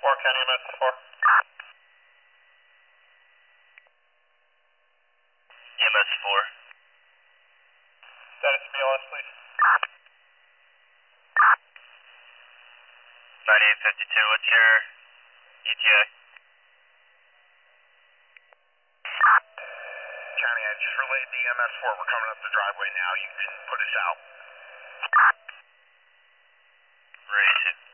County EMS 4. EMS 4. Status BLS, please. 9852, what's your ETA? County, I just relayed the EMS 4. We're coming up the driveway now. You can put us out. Great.